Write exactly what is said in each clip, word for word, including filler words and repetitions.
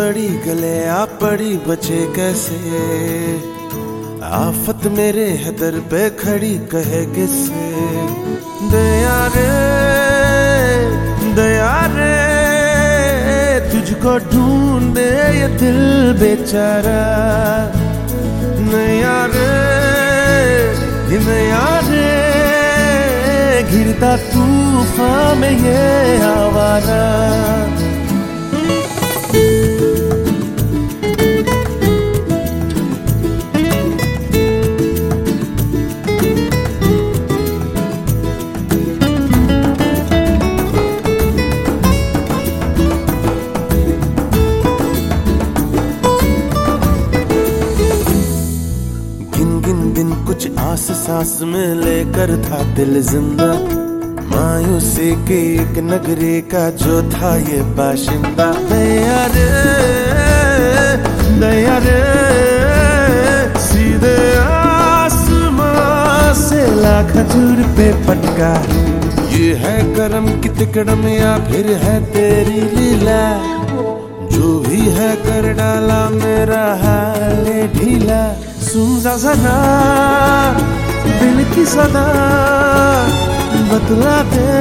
बड़ी गले आ पड़ी बचे कैसे, आफत मेरे है दर पे खड़ी कहे किससे। दया रे दया रे तुझको ढूंढे ये दिल बेचारा। नया रे नया रे घिरता तूफान में ये आवारा। दिन कुछ आस सांस में लेकर था दिल जिंदा, मायूसी की एक नगरी का जो था ये बाशिंदा। दया रे दया रे सीधे आसमां से ला खजूर पे पटका। ये है करम की तिकड़म या फिर है तेरी लीला, जो भी है कर डाला मेरा हाल ढीला। सुन जा जरा दिल की सदा, बतला दे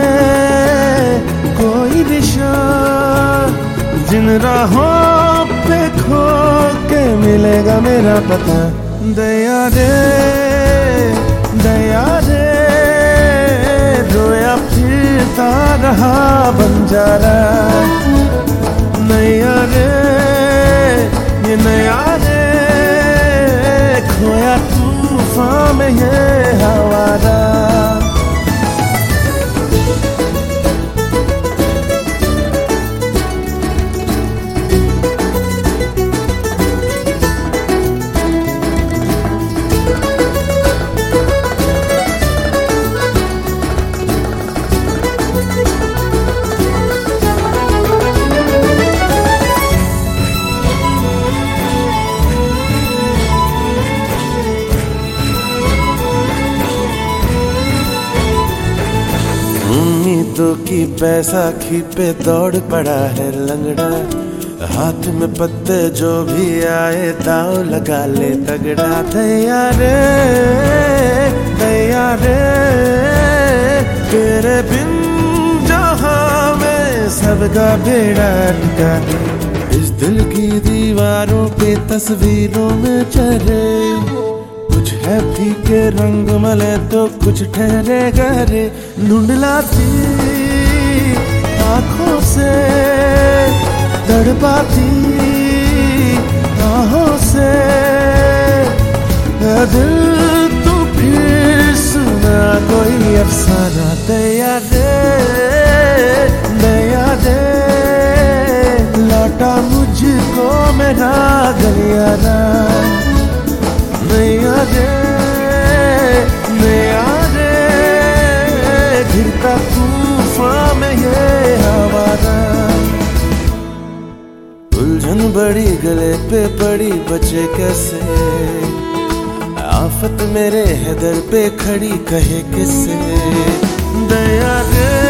कोई निशान, जिन राहों पे खो के मिलेगा मेरा पता। दया रे दया रे रोया फिरता रहा बंजारा। नया रे ये नया रे खोया तूफान में ये हवारा। उम्मीदों की बैसाखी पे दौड़ पड़ा है लंगड़ा, हाथ में पत्ते जो भी आए दाव लगा ले तगड़ा। दया रे दया रे तेरे बिन जहां में सबका बेड़ा अटका। इस दिल की दीवारों पे तस्वीरों में चले, कुछ है फीके रंग मले तो कुछ ठहरे गहरे। ढूंढलाती आंखों से तड़पाती आहों से दिल तू फिर सुना कोई अफसाना। दया रे दया रे लौटा मुझको मेरा गलियारा। नया रे नया रे घिरता तूफान में ये हवारा। उलझन बड़ी गले पे पड़ी बचे कैसे, आफत मेरे है दर पे खड़ी कहे किससे। दया रे